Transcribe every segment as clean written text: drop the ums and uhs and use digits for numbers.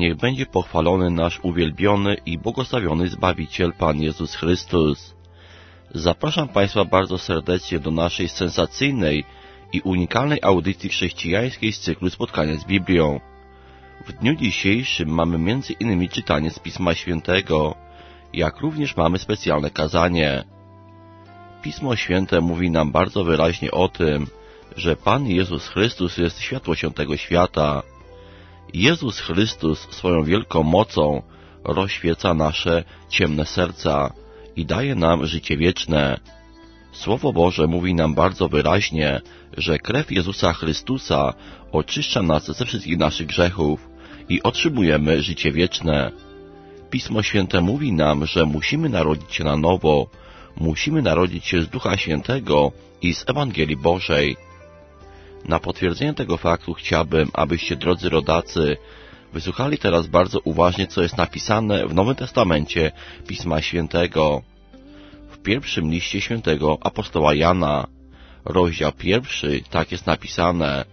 Niech będzie pochwalony nasz uwielbiony i błogosławiony Zbawiciel Pan Jezus Chrystus. Zapraszam Państwa bardzo serdecznie do naszej sensacyjnej i unikalnej audycji chrześcijańskiej z cyklu Spotkania z Biblią. W dniu dzisiejszym mamy m.in. czytanie z Pisma Świętego, jak również mamy specjalne kazanie. Pismo Święte mówi nam bardzo wyraźnie o tym, że Pan Jezus Chrystus jest światłością tego świata. Jezus Chrystus swoją wielką mocą rozświeca nasze ciemne serca i daje nam życie wieczne. Słowo Boże mówi nam bardzo wyraźnie, że krew Jezusa Chrystusa oczyszcza nas ze wszystkich naszych grzechów i otrzymujemy życie wieczne. Pismo Święte mówi nam, że musimy narodzić się na nowo, musimy narodzić się z Ducha Świętego i z Ewangelii Bożej. Na potwierdzenie tego faktu chciałbym, abyście, drodzy rodacy, wysłuchali teraz bardzo uważnie, co jest napisane w Nowym Testamencie Pisma Świętego. W pierwszym liście świętego apostoła Jana, rozdział 1, tak jest napisane: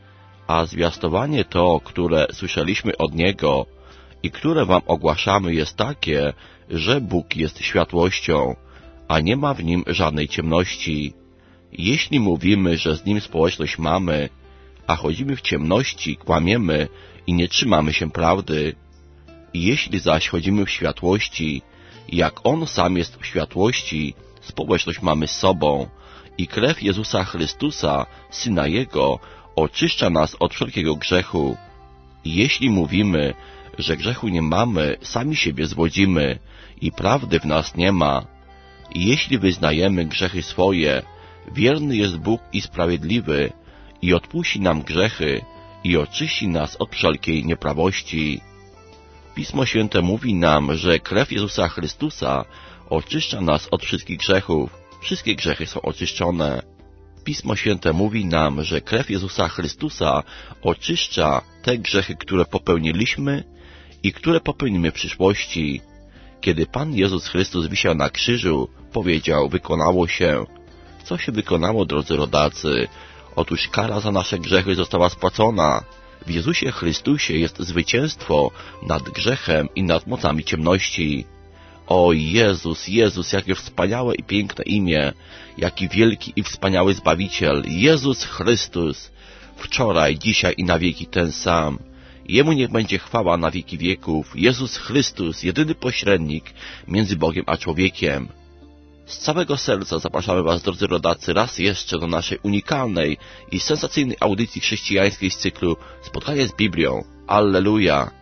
a zwiastowanie to, które słyszeliśmy od Niego i które wam ogłaszamy, jest takie, że Bóg jest światłością, a nie ma w Nim żadnej ciemności. Jeśli mówimy, że z Nim społeczność mamy, a chodzimy w ciemności, kłamiemy i nie trzymamy się prawdy. Jeśli zaś chodzimy w światłości, jak On sam jest w światłości, społeczność mamy z sobą i krew Jezusa Chrystusa, Syna Jego, oczyszcza nas od wszelkiego grzechu. Jeśli mówimy, że grzechu nie mamy, sami siebie zwodzimy i prawdy w nas nie ma. Jeśli wyznajemy grzechy swoje, wierny jest Bóg i sprawiedliwy i odpuści nam grzechy i oczyści nas od wszelkiej nieprawości. Pismo Święte mówi nam, że krew Jezusa Chrystusa oczyszcza nas od wszystkich grzechów. Wszystkie grzechy są oczyszczone. Pismo Święte mówi nam, że krew Jezusa Chrystusa oczyszcza te grzechy, które popełniliśmy i które popełnimy w przyszłości. Kiedy Pan Jezus Chrystus wisiał na krzyżu, powiedział: wykonało się. Co się wykonało, drodzy rodacy? Otóż kara za nasze grzechy została spłacona. W Jezusie Chrystusie jest zwycięstwo nad grzechem i nad mocami ciemności. O Jezus, Jezus, jakie wspaniałe i piękne imię, jaki wielki i wspaniały Zbawiciel, Jezus Chrystus, wczoraj, dzisiaj i na wieki ten sam. Jemu niech będzie chwała na wieki wieków. Jezus Chrystus, jedyny pośrednik między Bogiem a człowiekiem. Z całego serca zapraszamy Was, drodzy rodacy, raz jeszcze do naszej unikalnej i sensacyjnej audycji chrześcijańskiej z cyklu Spotkanie z Biblią. Alleluja!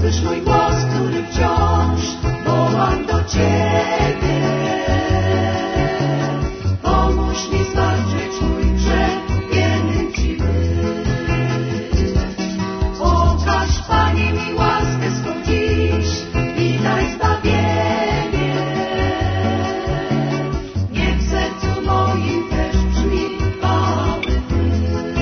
usłysz mój głos, który wciąż wołam do Ciebie. Pomóż mi zbaczyć mój grzech, wiernym Ci być. Okaż, Panie, mi łaskę swą dziś i daj zbawienie. Niech w sercu moim też brzmi chwały Ty.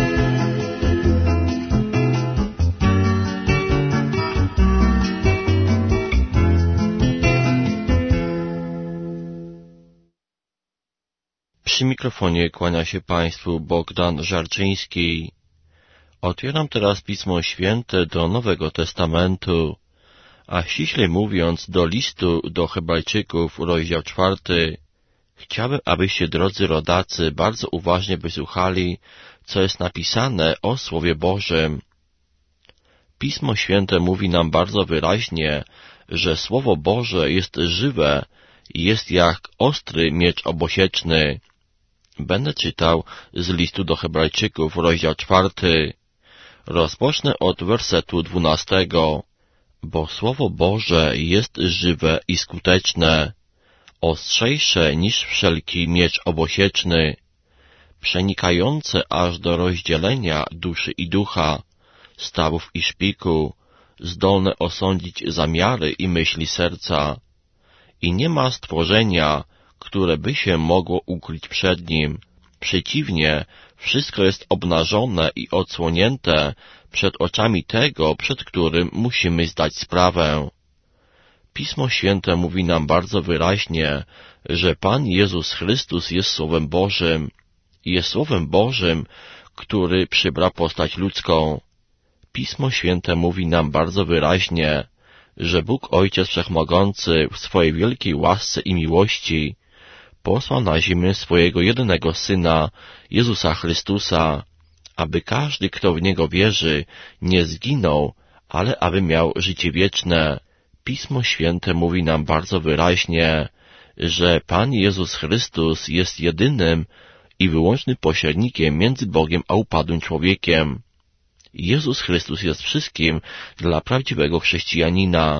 Przy mikrofonie kłania się Państwu Bogdan Żarczyński. Otwieram teraz Pismo Święte do Nowego Testamentu, a ściślej mówiąc do listu do Hebrajczyków, rozdział 4. Chciałbym, abyście, drodzy rodacy, bardzo uważnie wysłuchali, co jest napisane o Słowie Bożym. Pismo Święte mówi nam bardzo wyraźnie, że Słowo Boże jest żywe i jest jak ostry miecz obosieczny. Będę czytał z listu do Hebrajczyków, rozdział 4. Rozpocznę od wersetu 12. Bo Słowo Boże jest żywe i skuteczne, ostrzejsze niż wszelki miecz obosieczny, przenikające aż do rozdzielenia duszy i ducha, stawów i szpiku, zdolne osądzić zamiary i myśli serca. I nie ma stworzenia, które by się mogło ukryć przed Nim. Przeciwnie, wszystko jest obnażone i odsłonięte przed oczami tego, przed którym musimy zdać sprawę. Pismo Święte mówi nam bardzo wyraźnie, że Pan Jezus Chrystus jest Słowem Bożym. Jest Słowem Bożym, który przybrał postać ludzką. Pismo Święte mówi nam bardzo wyraźnie, że Bóg Ojciec Wszechmogący w swojej wielkiej łasce i miłości posłał na ziemię swojego jedynego Syna, Jezusa Chrystusa, aby każdy, kto w Niego wierzy, nie zginął, ale aby miał życie wieczne. Pismo Święte mówi nam bardzo wyraźnie, że Pan Jezus Chrystus jest jedynym i wyłącznym pośrednikiem między Bogiem a upadłym człowiekiem. Jezus Chrystus jest wszystkim dla prawdziwego chrześcijanina.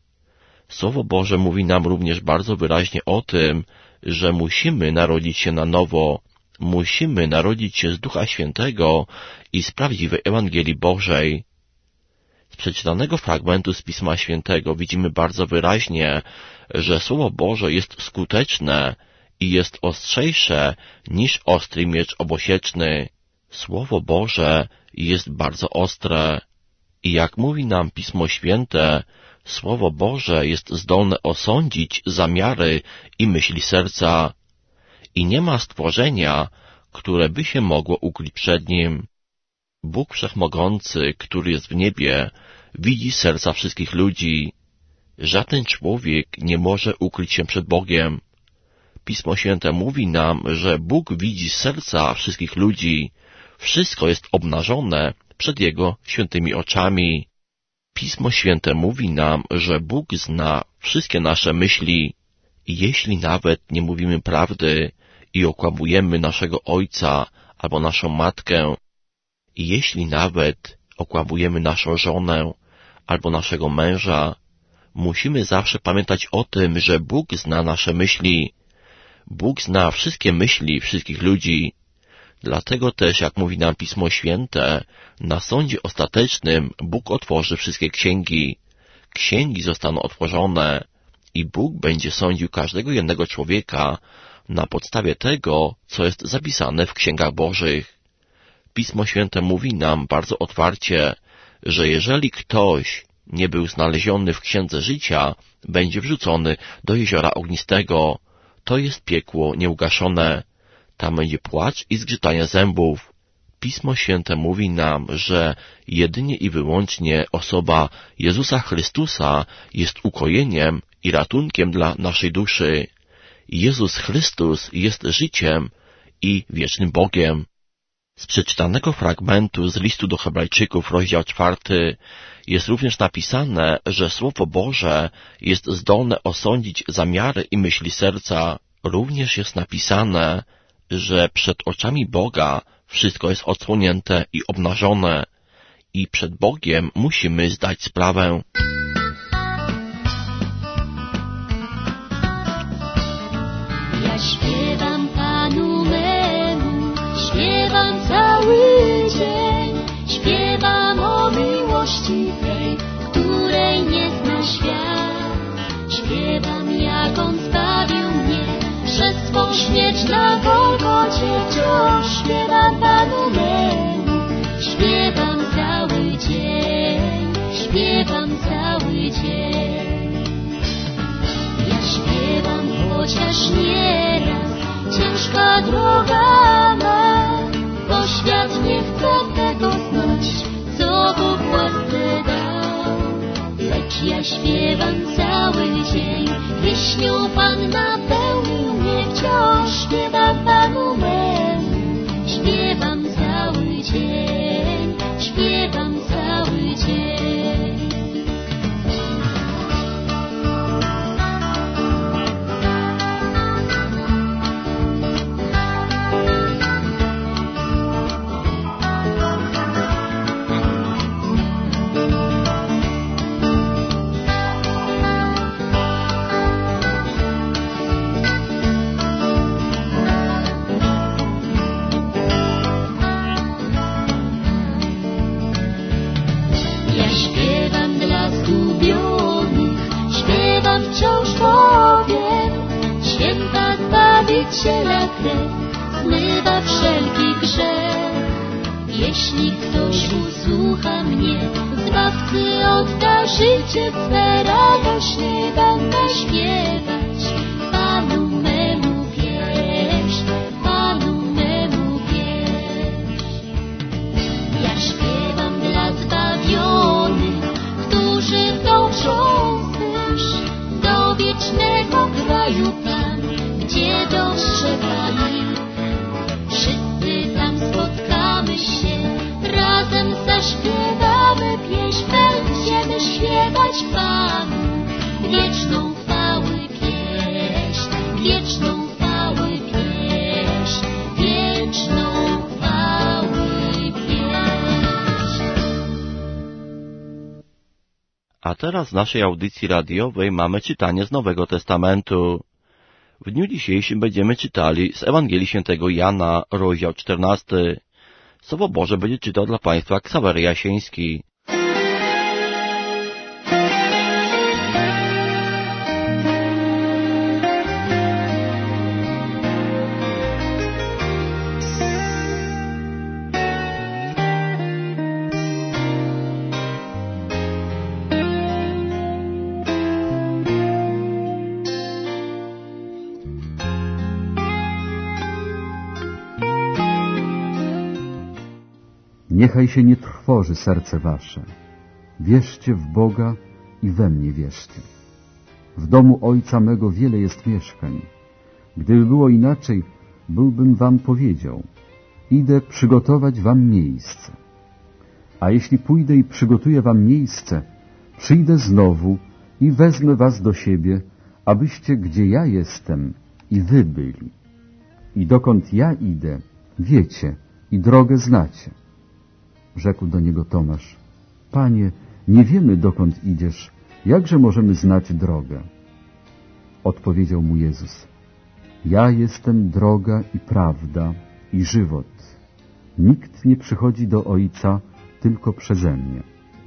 Słowo Boże mówi nam również bardzo wyraźnie o tym, że musimy narodzić się na nowo, musimy narodzić się z Ducha Świętego i z prawdziwej Ewangelii Bożej. Z przeczytanego fragmentu z Pisma Świętego widzimy bardzo wyraźnie, że Słowo Boże jest skuteczne i jest ostrzejsze niż ostry miecz obosieczny. Słowo Boże jest bardzo ostre i jak mówi nam Pismo Święte, Słowo Boże jest zdolne osądzić zamiary i myśli serca i nie ma stworzenia, które by się mogło ukryć przed Nim. Bóg Wszechmogący, który jest w niebie, widzi serca wszystkich ludzi. Żaden człowiek nie może ukryć się przed Bogiem. Pismo Święte mówi nam, że Bóg widzi serca wszystkich ludzi. Wszystko jest obnażone przed Jego świętymi oczami. Pismo Święte mówi nam, że Bóg zna wszystkie nasze myśli. I jeśli nawet nie mówimy prawdy i okłamujemy naszego ojca albo naszą matkę, i jeśli nawet okłamujemy naszą żonę albo naszego męża, musimy zawsze pamiętać o tym, że Bóg zna nasze myśli. Bóg zna wszystkie myśli wszystkich ludzi. Dlatego też, jak mówi nam Pismo Święte, na sądzie ostatecznym Bóg otworzy wszystkie księgi. Księgi zostaną otworzone i Bóg będzie sądził każdego jednego człowieka na podstawie tego, co jest zapisane w księgach Bożych. Pismo Święte mówi nam bardzo otwarcie, że jeżeli ktoś nie był znaleziony w Księdze Życia, będzie wrzucony do jeziora ognistego. To jest piekło nieugaszone. Tam będzie płacz i zgrzytanie zębów. Pismo Święte mówi nam, że jedynie i wyłącznie osoba Jezusa Chrystusa jest ukojeniem i ratunkiem dla naszej duszy. Jezus Chrystus jest życiem i wiecznym Bogiem. Z przeczytanego fragmentu z listu do Hebrajczyków, rozdział 4, jest również napisane, że Słowo Boże jest zdolne osądzić zamiary i myśli serca. Również jest napisane, że przed oczami Boga wszystko jest odsłonięte i obnażone i przed Bogiem musimy zdać sprawę. śpiewam Panu memu, śpiewam cały dzień, śpiewam o miłości tej, której nie zna świat. Śpiewam, jak On zbawił mnie przez swą śmierć na Golgocie. Wciąż śpiewam Panu memu, śpiewam cały dzień, śpiewam cały dzień. Ja śpiewam, chociaż nieraz ciężka droga ma, bo świat nie chce tego znać, co Bóg w łasce dał. Lecz ja śpiewam cały dzień, pieśnią Pan napełnił mnie. Wciąż śpiewam Panu memu, śpiewam cały dzień, śpiewam cały dzień. Wciąż powiem, święta Zbawiciela krew zmywa wszelki grzech. Jeśli ktoś usłucha mnie, Zbawcy odda życie swe, radośnie będę śpiewać Panu memu pieśń, Panu memu pieśń. Ja śpiewam dla zbawionych, którzy dążą do wiecznego kraju tam, gdzie dostrzegamy. Wszyscy tam spotkamy się, razem zaśpiewamy pieśń, będziemy śpiewać Panu wieczną chwały pieśń, wieczną chwały pieśń, wieczną chwały pieśń. A teraz w naszej audycji radiowej mamy czytanie z Nowego Testamentu. W dniu dzisiejszym będziemy czytali z Ewangelii Świętego Jana, rozdział 14. Słowo Boże będzie czytał dla Państwa Ksawery Jasieński. Niechaj się nie trwoży serce wasze. Wierzcie w Boga i we mnie wierzcie. W domu Ojca mego wiele jest mieszkań. Gdyby było inaczej, byłbym wam powiedział. Idę przygotować wam miejsce. A jeśli pójdę i przygotuję wam miejsce, przyjdę znowu i wezmę was do siebie, abyście, gdzie ja jestem, i wy byli. I dokąd ja idę, wiecie i drogę znacie. Rzekł do niego Tomasz: Panie, nie wiemy, dokąd idziesz, jakże możemy znać drogę? Odpowiedział mu Jezus: Ja jestem droga i prawda i żywot. Nikt nie przychodzi do Ojca tylko przeze mnie.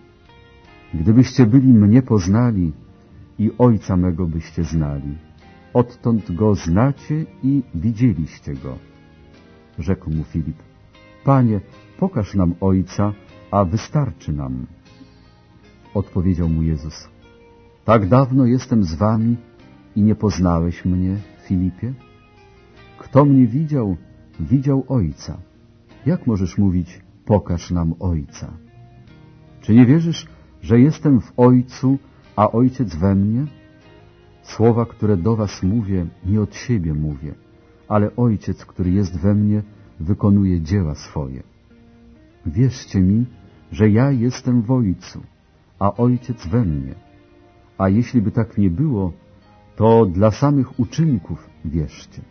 Gdybyście byli mnie poznali, i Ojca mego byście znali. Odtąd Go znacie i widzieliście Go. Rzekł mu Filip: Panie, pokaż nam Ojca, a wystarczy nam. Odpowiedział mu Jezus: Tak dawno jestem z wami i nie poznałeś mnie, Filipie? Kto mnie widział, widział Ojca. Jak możesz mówić: pokaż nam Ojca? Czy nie wierzysz, że jestem w Ojcu, a Ojciec we mnie? Słowa, które do was mówię, nie od siebie mówię, ale Ojciec, który jest we mnie, wykonuje dzieła swoje. Wierzcie mi, że ja jestem w Ojcu, a Ojciec we mnie. A jeśli by tak nie było, to dla samych uczynków wierzcie.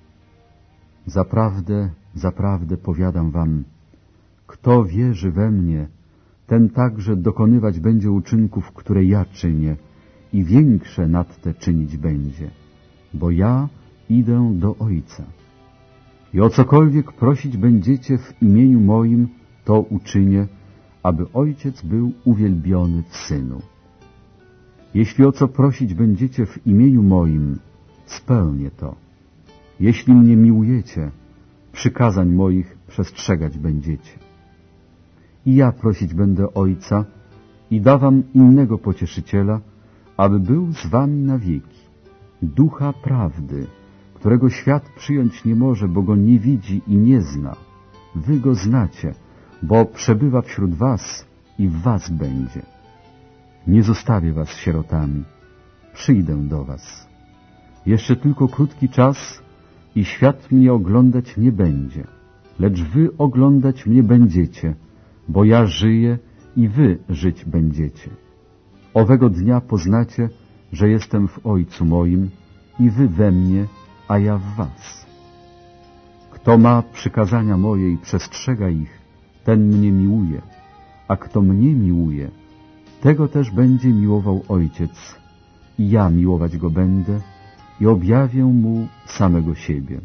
Zaprawdę, zaprawdę powiadam wam, kto wierzy we mnie, ten także dokonywać będzie uczynków, które ja czynię, i większe nad te czynić będzie, bo ja idę do Ojca. I o cokolwiek prosić będziecie w imieniu moim, to uczynię, aby Ojciec był uwielbiony w Synu. Jeśli o co prosić będziecie w imieniu moim, spełnię to. Jeśli mnie miłujecie, przykazań moich przestrzegać będziecie. I ja prosić będę Ojca i da wam innego Pocieszyciela, aby był z wami na wieki, Ducha Prawdy, którego świat przyjąć nie może, bo go nie widzi i nie zna. Wy go znacie, bo przebywa wśród was i w was będzie. Nie zostawię was sierotami, przyjdę do was. Jeszcze tylko krótki czas i świat mnie oglądać nie będzie, lecz wy oglądać mnie będziecie, bo ja żyję i wy żyć będziecie. Owego dnia poznacie, że jestem w Ojcu moim i wy we mnie, a ja w was. Kto ma przykazania moje i przestrzega ich, ten mnie miłuje, a kto mnie miłuje, tego też będzie miłował Ojciec i ja miłować go będę i objawię mu samego siebie.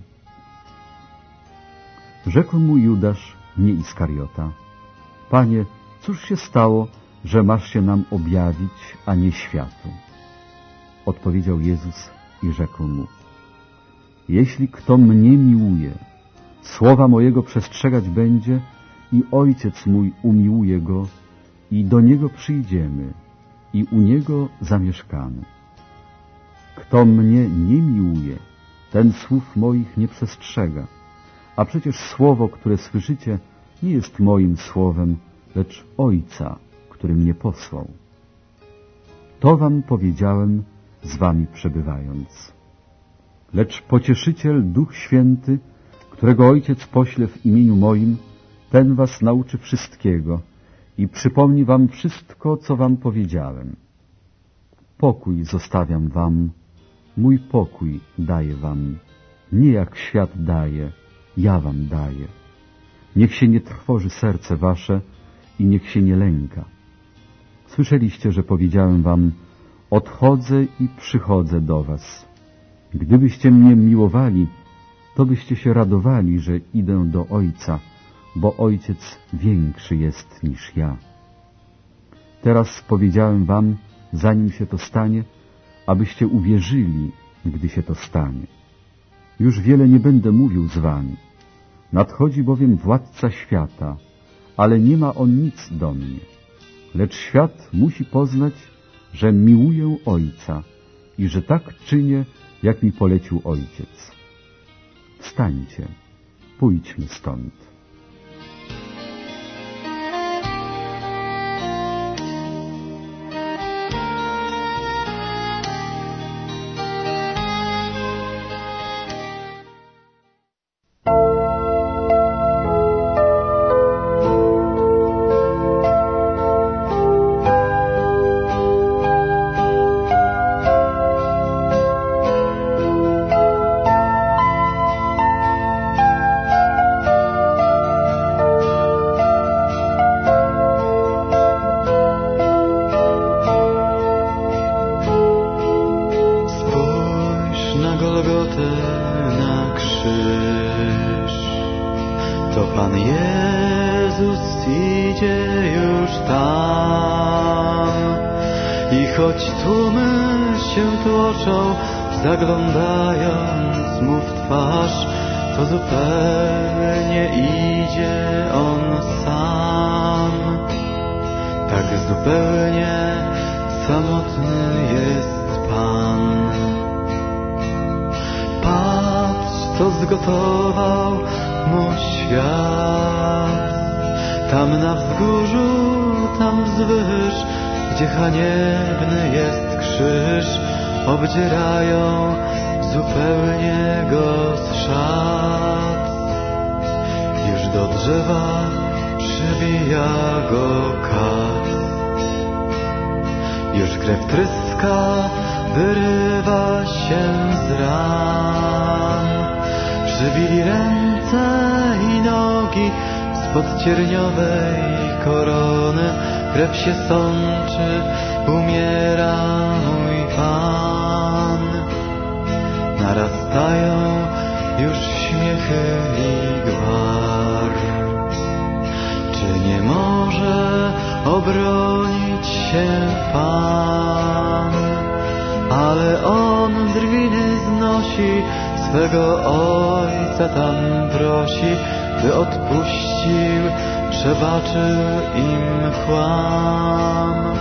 Rzekł mu Judasz, nie Iskariota: Panie, cóż się stało, że masz się nam objawić, a nie światu? Odpowiedział Jezus i rzekł mu: Jeśli kto mnie miłuje, słowa mojego przestrzegać będzie i Ojciec mój umiłuje go i do Niego przyjdziemy i u Niego zamieszkamy. Kto mnie nie miłuje, ten słów moich nie przestrzega, a przecież słowo, które słyszycie, nie jest moim słowem, lecz Ojca, który mnie posłał. To wam powiedziałem, z wami przebywając. Lecz Pocieszyciel, Duch Święty, którego Ojciec pośle w imieniu moim, ten was nauczy wszystkiego i przypomni wam wszystko, co wam powiedziałem. Pokój zostawiam wam, mój pokój daję wam. Nie jak świat daje, ja wam daję. Niech się nie trwoży serce wasze i niech się nie lęka. Słyszeliście, że powiedziałem wam: odchodzę i przychodzę do was. Gdybyście mnie miłowali, to byście się radowali, że idę do Ojca, bo Ojciec większy jest niż ja. Teraz powiedziałem wam, zanim się to stanie, abyście uwierzyli, gdy się to stanie. Już wiele nie będę mówił z wami. Nadchodzi bowiem władca świata, ale nie ma on nic do mnie. Lecz świat musi poznać, że miłuję Ojca i że tak czynię, jak mi polecił Ojciec. Wstańcie, pójdźmy stąd. To Pan Jezus idzie już tam i choć tłumy się tłoczą, zaglądając mu w twarz, to zupełnie idzie On sam. Tak zupełnie samotny jest Pan. Patrz, co zgotował mu świat. Tam na wzgórzu, tam wzwyż, gdzie haniebny jest krzyż, obdzierają zupełnie go z szat. Już do drzewa przybija go kat. Już krew tryska, wyrywa się z ran. Przybili ręce i nogi spod cierniowej korony. Krew się sączy, umiera mój Pan. Narastają swego Ojca tam prosi, by odpuścił, przebaczył im kłam.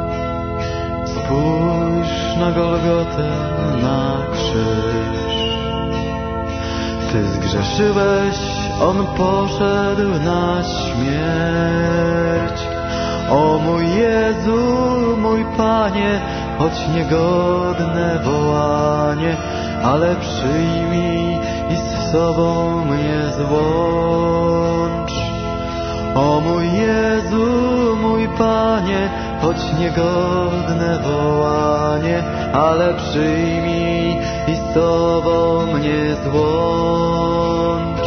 Spójrz na Golgotę, na krzyż. Ty zgrzeszyłeś, On poszedł na śmierć. O mój Jezu, mój Panie, choć niegodne wołanie, ale przyjmij i z sobą mnie złącz. O mój Jezu, mój Panie, choć niegodne wołanie, ale przyjmij i z Tobą mnie złącz.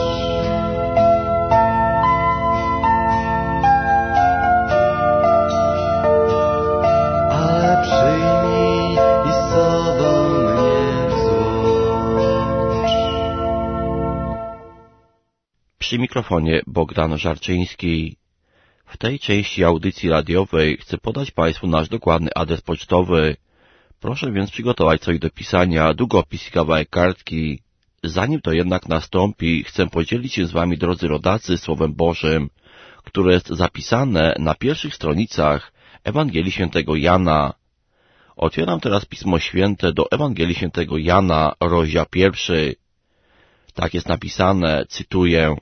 Ale przyjmij i z Tobą mnie złącz. Przy mikrofonie Bogdan Żarczyński. W tej części audycji radiowej chcę podać Państwu nasz dokładny adres pocztowy. Proszę więc przygotować coś do pisania, długopis i kawałek kartki. Zanim to jednak nastąpi, chcę podzielić się z Wami, drodzy rodacy, Słowem Bożym, które jest zapisane na pierwszych stronicach Ewangelii Świętego Jana. Otwieram teraz Pismo Święte do Ewangelii Świętego Jana, rozdział 1. Tak jest napisane, cytuję: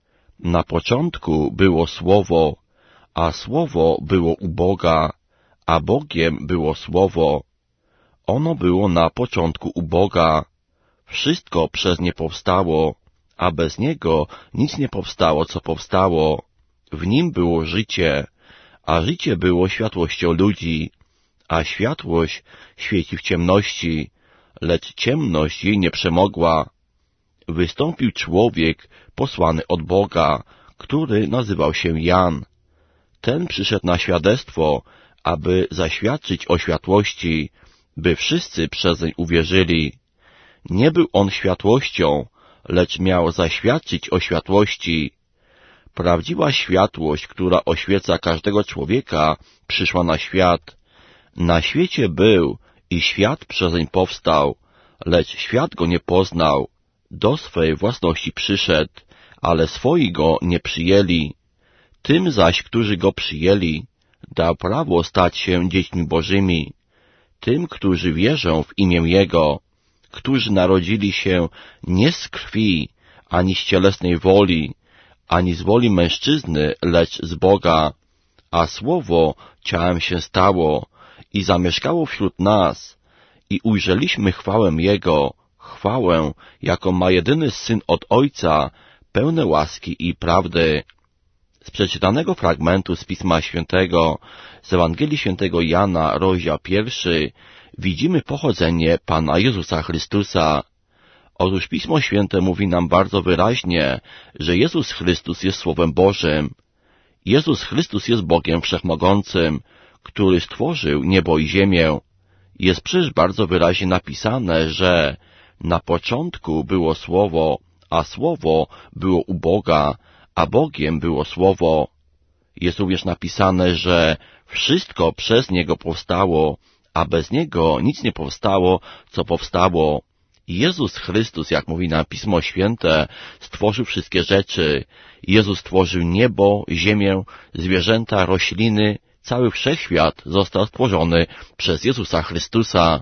Na początku było Słowo, a Słowo było u Boga, a Bogiem było Słowo. Ono było na początku u Boga. Wszystko przez nie powstało, a bez Niego nic nie powstało, co powstało. W Nim było życie, a życie było światłością ludzi, a światłość świeci w ciemności, lecz ciemność jej nie przemogła. Wystąpił człowiek posłany od Boga, który nazywał się Jan. Ten przyszedł na świadectwo, aby zaświadczyć o światłości, by wszyscy przezeń uwierzyli. Nie był on światłością, lecz miał zaświadczyć o światłości. Prawdziwa światłość, która oświeca każdego człowieka, przyszła na świat. Na świecie był i świat przezeń powstał, lecz świat go nie poznał. Do swej własności przyszedł, ale swoi go nie przyjęli. Tym zaś, którzy go przyjęli, dał prawo stać się dziećmi Bożymi. Tym, którzy wierzą w imię Jego, którzy narodzili się nie z krwi, ani z cielesnej woli, ani z woli mężczyzny, lecz z Boga. A Słowo ciałem się stało i zamieszkało wśród nas, i ujrzeliśmy chwałę Jego, chwałę, jaką ma jedyny Syn od Ojca, pełne łaski i prawdy. Z przeczytanego fragmentu z Pisma Świętego, z Ewangelii Świętego Jana, rozdział 1, widzimy pochodzenie Pana Jezusa Chrystusa. Otóż Pismo Święte mówi nam bardzo wyraźnie, że Jezus Chrystus jest Słowem Bożym. Jezus Chrystus jest Bogiem Wszechmogącym, który stworzył niebo i ziemię. Jest przecież bardzo wyraźnie napisane, że na początku było Słowo, a Słowo było u Boga, a Bogiem było Słowo. Jest również napisane, że wszystko przez Niego powstało, a bez Niego nic nie powstało, co powstało. Jezus Chrystus, jak mówi nam Pismo Święte, stworzył wszystkie rzeczy. Jezus stworzył niebo, ziemię, zwierzęta, rośliny. Cały wszechświat został stworzony przez Jezusa Chrystusa.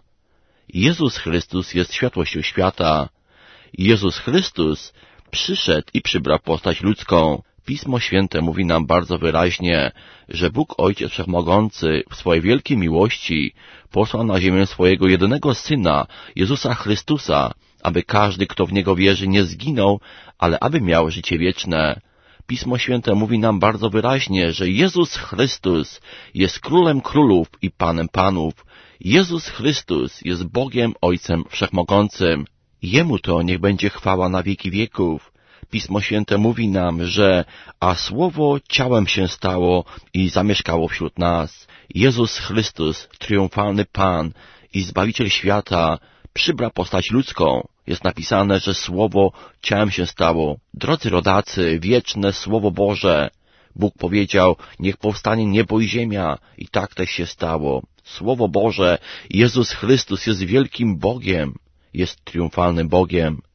Jezus Chrystus jest światłością świata. Jezus Chrystus przyszedł i przybrał postać ludzką. Pismo Święte mówi nam bardzo wyraźnie, że Bóg Ojciec Wszechmogący w swojej wielkiej miłości posłał na ziemię swojego jedynego Syna, Jezusa Chrystusa, aby każdy, kto w Niego wierzy, nie zginął, ale aby miał życie wieczne. Pismo Święte mówi nam bardzo wyraźnie, że Jezus Chrystus jest Królem Królów i Panem Panów. Jezus Chrystus jest Bogiem Ojcem Wszechmogącym. Jemu to niech będzie chwała na wieki wieków. Pismo Święte mówi nam, że a Słowo ciałem się stało i zamieszkało wśród nas. Jezus Chrystus, triumfalny Pan i Zbawiciel świata, przybrał postać ludzką. Jest napisane, że Słowo ciałem się stało. Drodzy rodacy, wieczne Słowo Boże. Bóg powiedział, niech powstanie niebo i ziemia. I tak też się stało. Słowo Boże, Jezus Chrystus jest wielkim Bogiem. Jest triumfalnym Bogiem.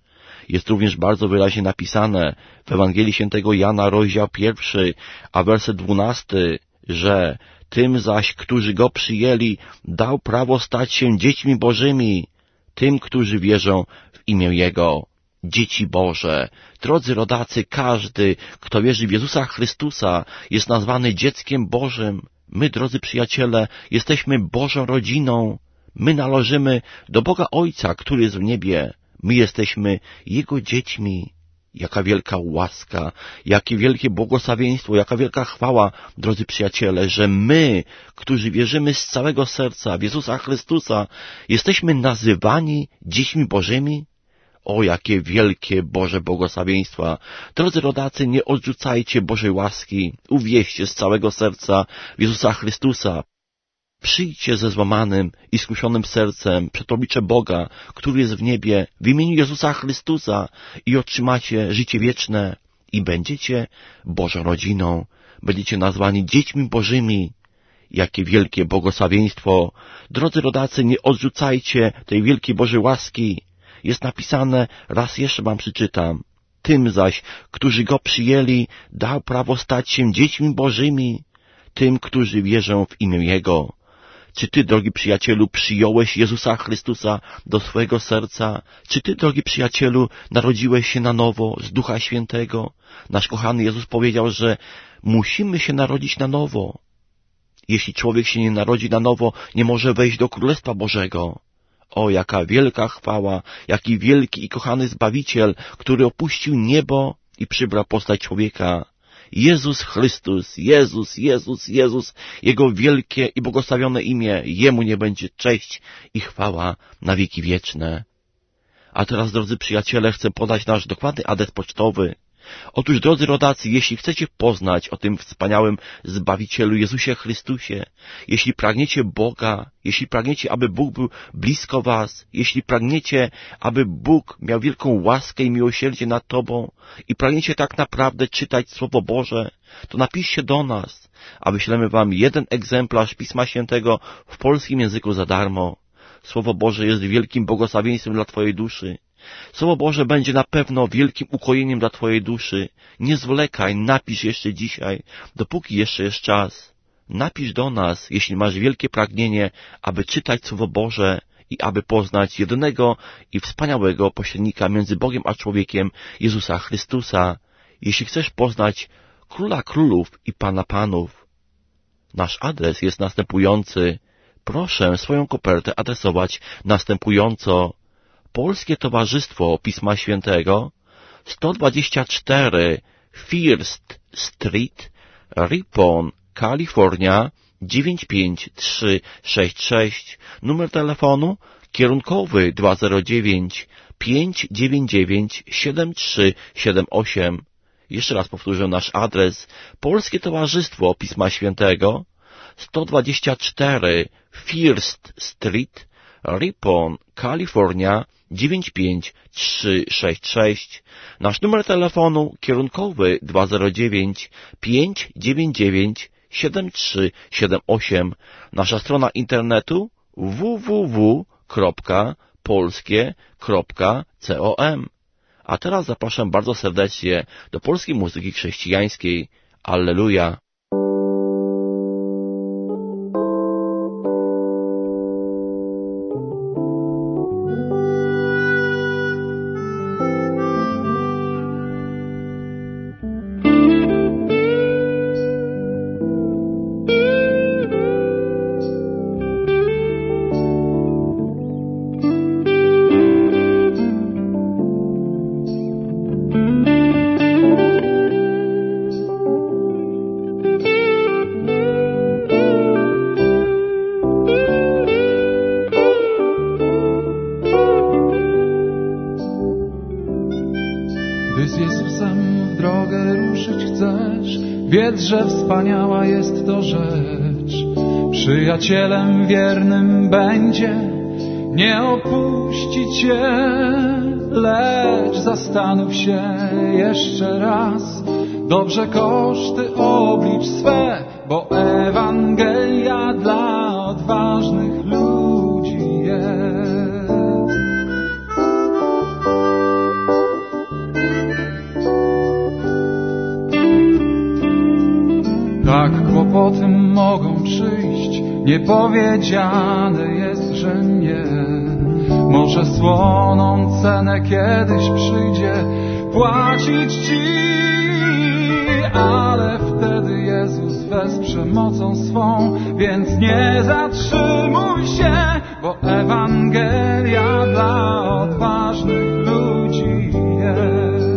Jest również bardzo wyraźnie napisane w Ewangelii Świętego Jana, rozdział 1, a werset 12, że tym zaś, którzy Go przyjęli, dał prawo stać się dziećmi Bożymi, tym, którzy wierzą w imię Jego. Dzieci Boże. Drodzy rodacy, każdy, kto wierzy w Jezusa Chrystusa, jest nazwany dzieckiem Bożym. My, drodzy przyjaciele, jesteśmy Bożą rodziną. My należymy do Boga Ojca, który jest w niebie. My jesteśmy Jego dziećmi. Jaka wielka łaska, jakie wielkie błogosławieństwo, jaka wielka chwała, drodzy przyjaciele, że my, którzy wierzymy z całego serca w Jezusa Chrystusa, jesteśmy nazywani dziećmi Bożymi. O, jakie wielkie Boże błogosławieństwa! Drodzy rodacy, nie odrzucajcie Bożej łaski. Uwierzcie z całego serca w Jezusa Chrystusa. Przyjdźcie ze złamanym i skruszonym sercem przed oblicze Boga, który jest w niebie, w imieniu Jezusa Chrystusa i otrzymacie życie wieczne i będziecie Bożą rodziną. Będziecie nazwani dziećmi Bożymi. Jakie wielkie błogosławieństwo! Drodzy rodacy, nie odrzucajcie tej wielkiej Bożej łaski. Jest napisane, raz jeszcze wam przeczytam. Tym zaś, którzy Go przyjęli, dał prawo stać się dziećmi Bożymi, tym, którzy wierzą w imię Jego. Czy ty, drogi przyjacielu, przyjąłeś Jezusa Chrystusa do swojego serca? Czy ty, drogi przyjacielu, narodziłeś się na nowo z Ducha Świętego? Nasz kochany Jezus powiedział, że musimy się narodzić na nowo. Jeśli człowiek się nie narodzi na nowo, nie może wejść do Królestwa Bożego. O, jaka wielka chwała, jaki wielki i kochany Zbawiciel, który opuścił niebo i przybrał postać człowieka. Jezus Chrystus, Jezus, Jego wielkie i błogosławione imię, Jemu nie będzie cześć i chwała na wieki wieczne. A teraz, drodzy przyjaciele, chcę podać nasz dokładny adres pocztowy. Otóż, drodzy rodacy, jeśli chcecie poznać o tym wspaniałym Zbawicielu Jezusie Chrystusie, jeśli pragniecie Boga, jeśli pragniecie, aby Bóg był blisko was, jeśli pragniecie, aby Bóg miał wielką łaskę i miłosierdzie nad tobą i pragniecie tak naprawdę czytać Słowo Boże, to napiszcie do nas, a wyślemy wam jeden egzemplarz Pisma Świętego w polskim języku za darmo. Słowo Boże jest wielkim błogosławieństwem dla twojej duszy. Słowo Boże będzie na pewno wielkim ukojeniem dla twojej duszy. Nie zwlekaj, napisz jeszcze dzisiaj, dopóki jeszcze jest czas. Napisz do nas, jeśli masz wielkie pragnienie, aby czytać Słowo Boże i aby poznać jedynego i wspaniałego pośrednika między Bogiem a człowiekiem, Jezusa Chrystusa. Jeśli chcesz poznać Króla Królów i Pana Panów. Nasz adres jest następujący. Proszę swoją kopertę adresować następująco. Polskie Towarzystwo Pisma Świętego, 124 First Street, Ripon, Kalifornia, 95366. Numer telefonu kierunkowy 209-599-7378. Jeszcze raz powtórzę nasz adres. Polskie Towarzystwo Pisma Świętego, 124 First Street, Ripon, Kalifornia, 95366. Nasz numer telefonu kierunkowy 209-599-7378. Nasza strona internetu www.polskie.com. A teraz zapraszam bardzo serdecznie do polskiej muzyki chrześcijańskiej. Alleluja! Wiedz, że wspaniała jest to rzecz, przyjacielem wiernym będzie, nie opuści cię, lecz zastanów się jeszcze raz, dobrze koszty oblicz swe, bo Ewangelia dla odważnych ludzi jest. nie powiedziane jest, że nie. Może słoną cenę kiedyś przyjdzie płacić Ci, ale wtedy Jezus wesprze mocą swą, więc nie zatrzymuj się, bo Ewangelia dla odważnych ludzi jest.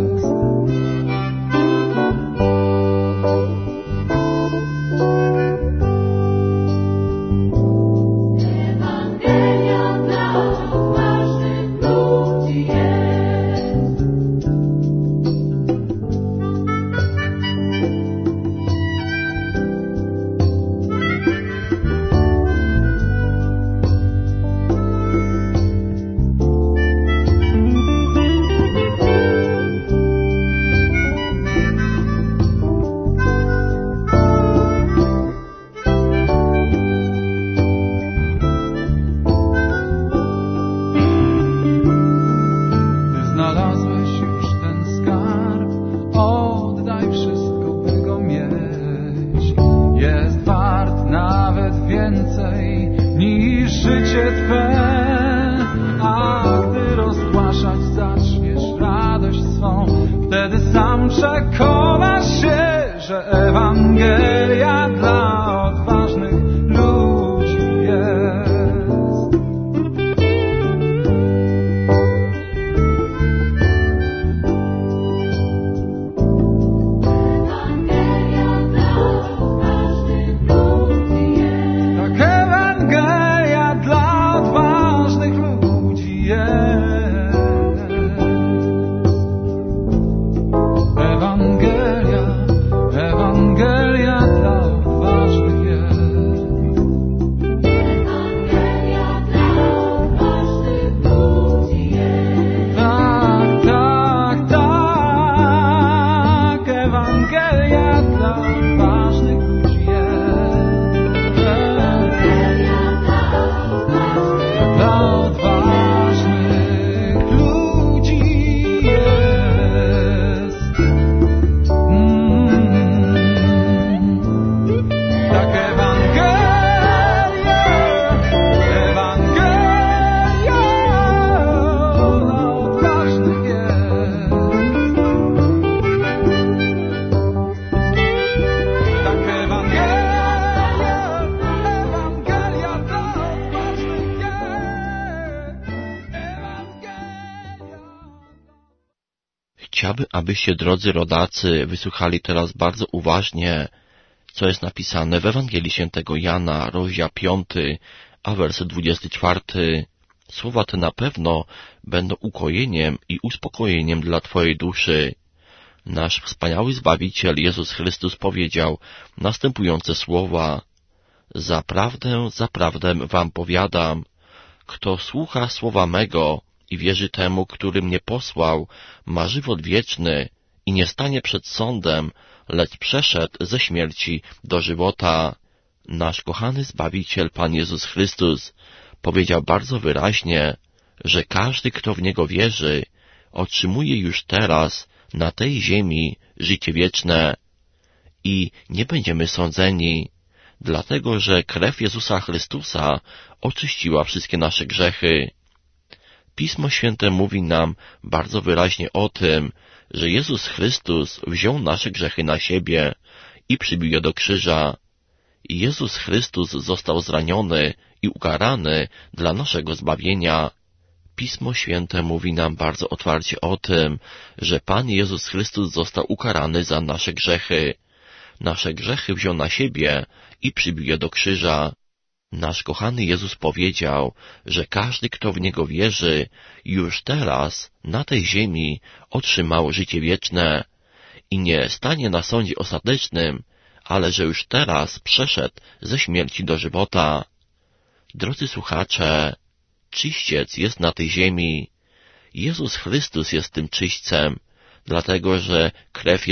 Chciałbym, abyście, drodzy rodacy, wysłuchali teraz bardzo uważnie, co jest napisane w Ewangelii Świętego Jana, rozdział 5, a werset 24. Słowa te na pewno będą ukojeniem i uspokojeniem dla Twojej duszy. Nasz wspaniały Zbawiciel Jezus Chrystus powiedział następujące słowa: Zaprawdę, zaprawdę wam powiadam, kto słucha słowa mego i wierzy temu, który mnie posłał, ma żywot wieczny i nie stanie przed sądem, lecz przeszedł ze śmierci do żywota. Nasz kochany Zbawiciel, Pan Jezus Chrystus, powiedział bardzo wyraźnie, że każdy, kto w Niego wierzy, otrzymuje już teraz na tej ziemi życie wieczne i nie będziemy sądzeni, dlatego że krew Jezusa Chrystusa oczyściła wszystkie nasze grzechy. Pismo Święte mówi nam bardzo wyraźnie o tym, że Jezus Chrystus wziął nasze grzechy na siebie i przybił je do krzyża. Jezus Chrystus został zraniony i ukarany dla naszego zbawienia. Pismo Święte mówi nam bardzo otwarcie o tym, że Pan Jezus Chrystus został ukarany za nasze grzechy. Nasze grzechy wziął na siebie i przybił je do krzyża. Nasz kochany Jezus powiedział, że każdy, kto w Niego wierzy, już teraz na tej ziemi otrzymał życie wieczne i nie stanie na sądzie ostatecznym, ale że już teraz przeszedł ze śmierci do żywota. Drodzy słuchacze, czyściec jest na tej ziemi. Jezus Chrystus jest tym czyśćcem, dlatego że krew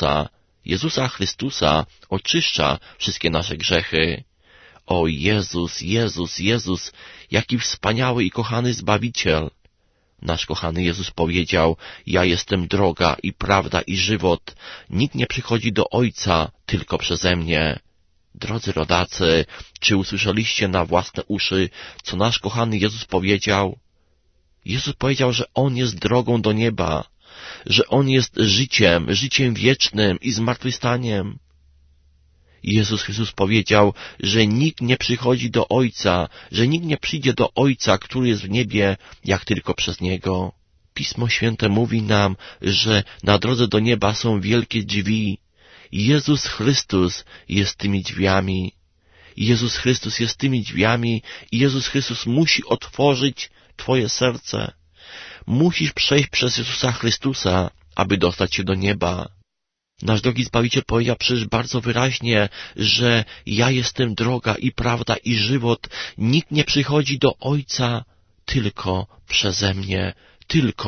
Jezusa Chrystusa oczyszcza wszystkie nasze grzechy. O Jezus, Jezus, Jezus, jaki wspaniały i kochany Zbawiciel! Nasz kochany Jezus powiedział: ja jestem droga i prawda i żywot. Nikt nie przychodzi do Ojca tylko przeze mnie. Drodzy rodacy, czy usłyszeliście na własne uszy, co nasz kochany Jezus powiedział? Jezus powiedział, że On jest drogą do nieba, że On jest życiem wiecznym i zmartwychwstaniem. Jezus Chrystus powiedział, że nikt nie przychodzi do Ojca, że nikt nie przyjdzie do Ojca, który jest w niebie, jak tylko przez Niego. Pismo Święte mówi nam, że na drodze do nieba są wielkie drzwi. Jezus Chrystus jest tymi drzwiami. Jezus Chrystus jest tymi drzwiami i Jezus Chrystus musi otworzyć Twoje serce. Musisz przejść przez Jezusa Chrystusa, aby dostać się do nieba. Nasz drogi Zbawiciel powiedział przecież bardzo wyraźnie, że ja jestem droga i prawda i żywot. Nikt nie przychodzi do Ojca tylko przeze mnie. Tylko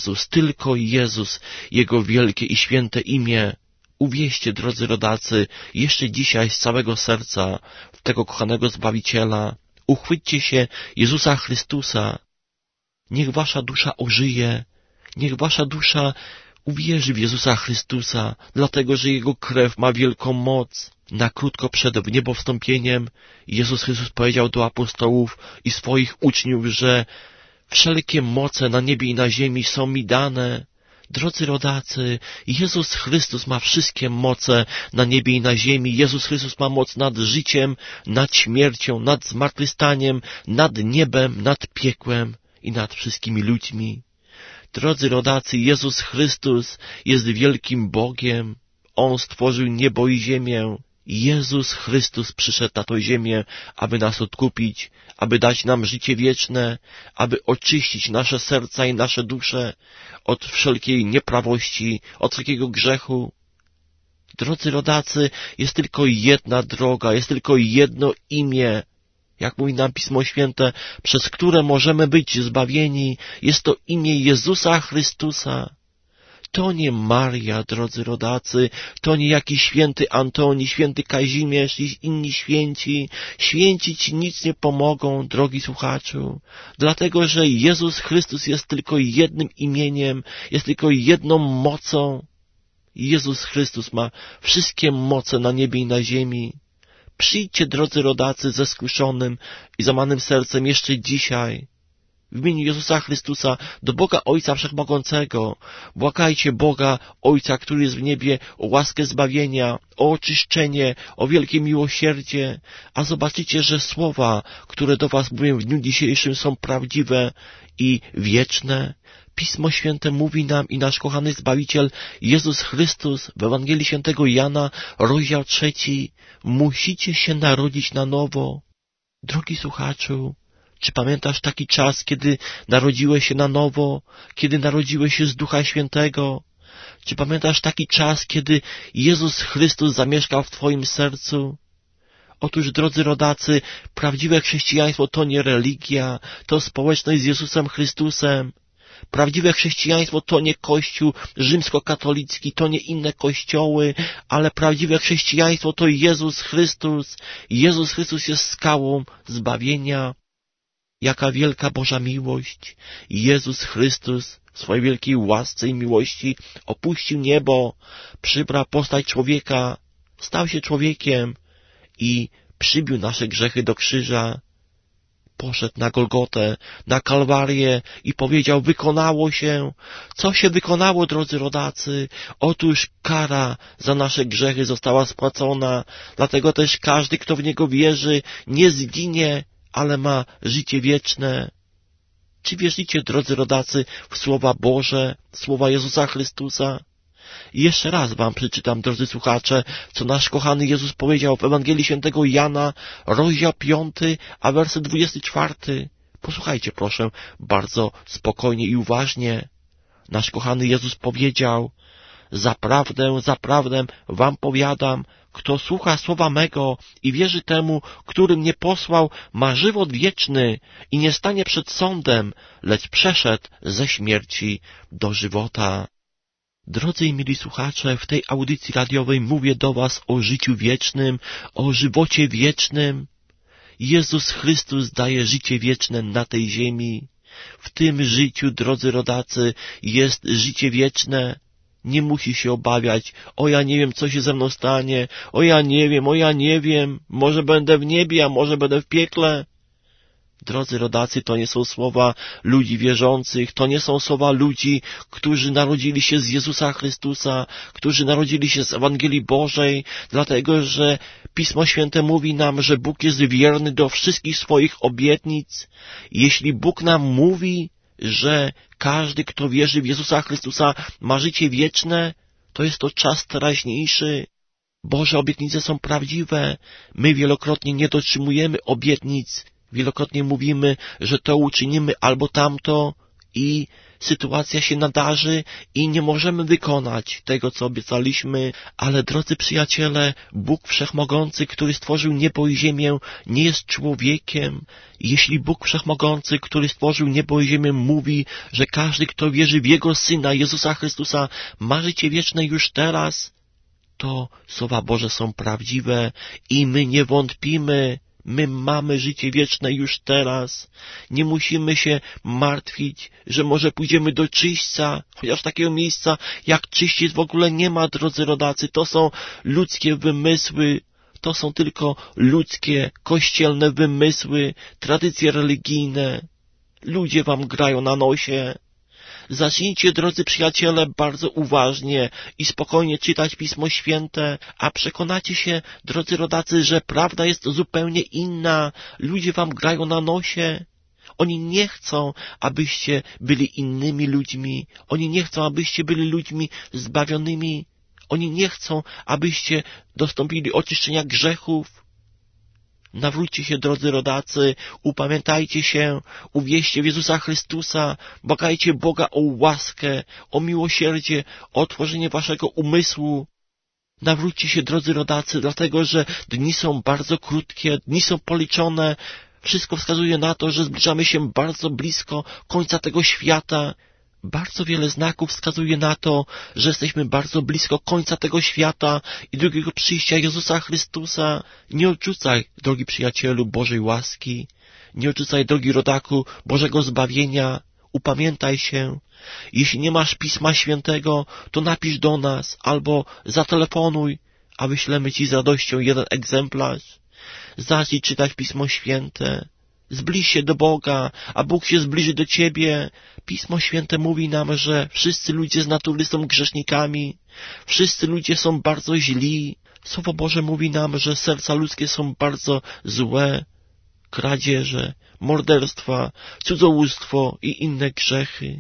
Jezus, Jego wielkie i święte imię. Uwierzcie, drodzy rodacy, jeszcze dzisiaj z całego serca w tego kochanego Zbawiciela. Uchwyćcie się Jezusa Chrystusa. Niech wasza dusza ożyje. Niech wasza dusza uwierzy w Jezusa Chrystusa, dlatego że Jego krew ma wielką moc. Na krótko przed wniebowstąpieniem Jezus Chrystus powiedział do apostołów i swoich uczniów, że wszelkie moce na niebie i na ziemi są mi dane. Drodzy rodacy, Jezus Chrystus ma wszystkie moce na niebie i na ziemi. Jezus Chrystus ma moc nad życiem, nad śmiercią, nad zmartwychwstaniem, nad niebem, nad piekłem i nad wszystkimi ludźmi. Drodzy rodacy, Jezus Chrystus jest wielkim Bogiem. On stworzył niebo i ziemię. Jezus Chrystus przyszedł na tę ziemię, aby nas odkupić, aby dać nam życie wieczne, aby oczyścić nasze serca i nasze dusze od wszelkiej nieprawości, od wszelkiego grzechu. Drodzy rodacy, jest tylko jedna droga, jest tylko jedno imię, jak mówi nam Pismo Święte, przez które możemy być zbawieni. Jest to imię Jezusa Chrystusa. To nie Maria, drodzy rodacy, to nie jakiś święty Antoni, święty Kazimierz i inni święci. Święci ci nic nie pomogą, drogi słuchaczu, dlatego że Jezus Chrystus jest tylko jednym imieniem, jest tylko jedną mocą. Jezus Chrystus ma wszystkie moce na niebie i na ziemi. Przyjdźcie, drodzy rodacy, ze skruszonym i złamanym sercem jeszcze dzisiaj. W imieniu Jezusa Chrystusa do Boga Ojca Wszechmogącego. Błagajcie Boga Ojca, który jest w niebie, o łaskę zbawienia, o oczyszczenie, o wielkie miłosierdzie. A zobaczycie, że słowa, które do was mówię w dniu dzisiejszym, są prawdziwe i wieczne. Pismo Święte mówi nam i nasz kochany Zbawiciel Jezus Chrystus w Ewangelii Świętego Jana, rozdział 3. Musicie się narodzić na nowo. Drogi słuchaczu, czy pamiętasz taki czas, kiedy narodziłeś się na nowo, kiedy narodziłeś się z Ducha Świętego? Czy pamiętasz taki czas, kiedy Jezus Chrystus zamieszkał w twoim sercu? Otóż, drodzy rodacy, prawdziwe chrześcijaństwo to nie religia, to społeczność z Jezusem Chrystusem. Prawdziwe chrześcijaństwo to nie Kościół rzymskokatolicki, to nie inne kościoły, ale prawdziwe chrześcijaństwo to Jezus Chrystus. Jezus Chrystus jest skałą zbawienia. Jaka wielka Boża miłość! Jezus Chrystus w swojej wielkiej łasce i miłości opuścił niebo, przybrał postać człowieka, stał się człowiekiem i przybił nasze grzechy do krzyża. Poszedł na Golgotę, na Kalwarię i powiedział, wykonało się. Co się wykonało, drodzy rodacy? Otóż kara za nasze grzechy została spłacona, dlatego też każdy, kto w Niego wierzy, nie zginie, ale ma życie wieczne. Czy wierzycie, drodzy rodacy, w słowa Boże, słowa Jezusa Chrystusa? I jeszcze raz wam przeczytam, drodzy słuchacze, co nasz kochany Jezus powiedział w Ewangelii Świętego Jana, rozdział 5, a werset 24. Posłuchajcie, proszę, bardzo spokojnie i uważnie. Nasz kochany Jezus powiedział, zaprawdę, zaprawdę wam powiadam, kto słucha słowa mego i wierzy temu, który mnie posłał, ma żywot wieczny i nie stanie przed sądem, lecz przeszedł ze śmierci do żywota. Drodzy i mili słuchacze, w tej audycji radiowej mówię do was o życiu wiecznym, o żywocie wiecznym. Jezus Chrystus daje życie wieczne na tej ziemi. W tym życiu, drodzy rodacy, jest życie wieczne. Nie musisz się obawiać. O, ja nie wiem, co się ze mną stanie. O, ja nie wiem. Może będę w niebie, a może będę w piekle. Drodzy rodacy, to nie są słowa ludzi wierzących, to nie są słowa ludzi, którzy narodzili się z Jezusa Chrystusa, którzy narodzili się z Ewangelii Bożej, dlatego że Pismo Święte mówi nam, że Bóg jest wierny do wszystkich swoich obietnic. Jeśli Bóg nam mówi, że każdy, kto wierzy w Jezusa Chrystusa, ma życie wieczne, to jest to czas teraźniejszy. Boże obietnice są prawdziwe. My wielokrotnie nie dotrzymujemy obietnic. Wielokrotnie mówimy, że to uczynimy albo tamto i sytuacja się nadarzy i nie możemy wykonać tego, co obiecaliśmy, ale drodzy przyjaciele, Bóg Wszechmogący, który stworzył niebo i ziemię, nie jest człowiekiem. Jeśli Bóg Wszechmogący, który stworzył niebo i ziemię, mówi, że każdy, kto wierzy w Jego Syna, Jezusa Chrystusa, ma życie wieczne już teraz, to słowa Boże są prawdziwe i my nie wątpimy. My mamy życie wieczne już teraz. Nie musimy się martwić, że może pójdziemy do czyśćca, chociaż takiego miejsca jak czyściec w ogóle nie ma, drodzy rodacy. To są ludzkie wymysły, to są tylko ludzkie, kościelne wymysły, tradycje religijne. Ludzie wam grają na nosie. Zacznijcie, drodzy przyjaciele, bardzo uważnie i spokojnie czytać Pismo Święte, a przekonacie się, drodzy rodacy, że prawda jest zupełnie inna. Ludzie wam grają na nosie. Oni nie chcą, abyście byli innymi ludźmi. Oni nie chcą, abyście byli ludźmi zbawionymi. Oni nie chcą, abyście dostąpili oczyszczenia grzechów. Nawróćcie się, drodzy rodacy, upamiętajcie się, uwierzcie w Jezusa Chrystusa, błagajcie Boga o łaskę, o miłosierdzie, o otworzenie waszego umysłu. Nawróćcie się, drodzy rodacy, dlatego że dni są bardzo krótkie, dni są policzone. Wszystko wskazuje na to, że zbliżamy się bardzo blisko końca tego świata. Bardzo wiele znaków wskazuje na to, że jesteśmy bardzo blisko końca tego świata i drugiego przyjścia Jezusa Chrystusa. Nie odrzucaj, drogi przyjacielu, Bożej łaski. Nie odrzucaj, drogi rodaku, Bożego zbawienia. Upamiętaj się. Jeśli nie masz Pisma Świętego, to napisz do nas albo zatelefonuj, a wyślemy ci z radością jeden egzemplarz. Zacznij czytać Pismo Święte. Zbliż się do Boga, a Bóg się zbliży do ciebie. Pismo Święte mówi nam, że wszyscy ludzie z natury są grzesznikami. Wszyscy ludzie są bardzo źli. Słowo Boże mówi nam, że serca ludzkie są bardzo złe. Kradzieże, morderstwa, cudzołóstwo i inne grzechy.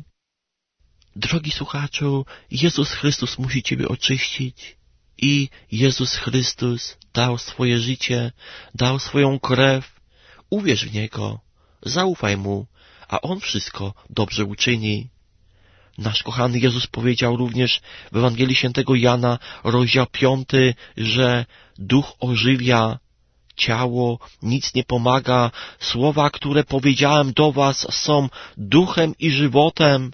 Drogi słuchaczu, Jezus Chrystus musi ciebie oczyścić. I Jezus Chrystus dał swoje życie, dał swoją krew. Uwierz w Niego, zaufaj Mu, a On wszystko dobrze uczyni. Nasz kochany Jezus powiedział również w Ewangelii Świętego Jana, rozdział 5, że duch ożywia, ciało nic nie pomaga. Słowa, które powiedziałem do was, są duchem i żywotem.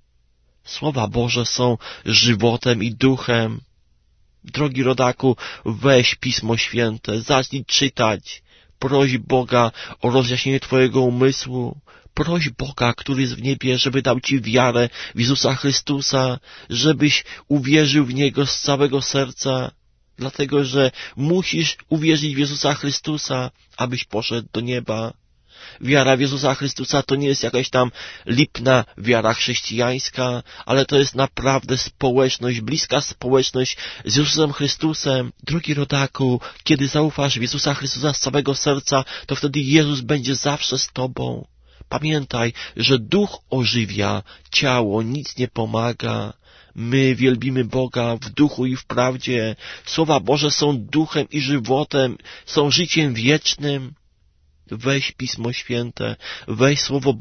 Słowa Boże są żywotem i duchem. Drogi rodaku, weź Pismo Święte, zacznij czytać. Proś Boga o rozjaśnienie twojego umysłu. Proś Boga, który jest w niebie, żeby dał ci wiarę w Jezusa Chrystusa, żebyś uwierzył w Niego z całego serca, dlatego że musisz uwierzyć w Jezusa Chrystusa, abyś poszedł do nieba. Wiara w Jezusa Chrystusa to nie jest jakaś tam lipna wiara chrześcijańska, ale to jest naprawdę społeczność, bliska społeczność z Jezusem Chrystusem. Drogi rodaku, kiedy zaufasz w Jezusa Chrystusa z całego serca, to wtedy Jezus będzie zawsze z tobą. Pamiętaj, że duch ożywia, ciało nic nie pomaga. My wielbimy Boga w duchu i w prawdzie. Słowa Boże są duchem i żywotem, są życiem wiecznym. Weź Pismo Święte, weź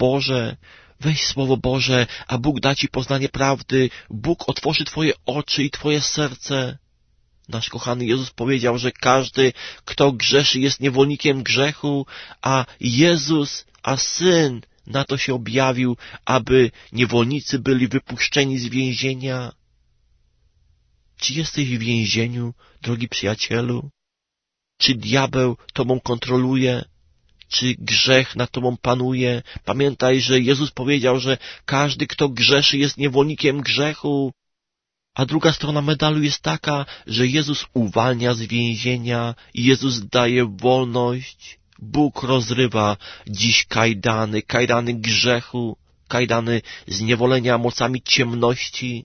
Słowo Boże, a Bóg da ci poznanie prawdy. Bóg otworzy twoje oczy i twoje serce. Nasz kochany Jezus powiedział, że każdy, kto grzeszy, jest niewolnikiem grzechu, a Syn na to się objawił, aby niewolnicy byli wypuszczeni z więzienia. Czy jesteś w więzieniu, drogi przyjacielu? Czy diabeł tobą kontroluje? Czy grzech nad tobą panuje? Pamiętaj, że Jezus powiedział, że każdy, kto grzeszy, jest niewolnikiem grzechu. A druga strona medalu jest taka, że Jezus uwalnia z więzienia, Jezus daje wolność, Bóg rozrywa dziś kajdany grzechu, kajdany zniewolenia mocami ciemności.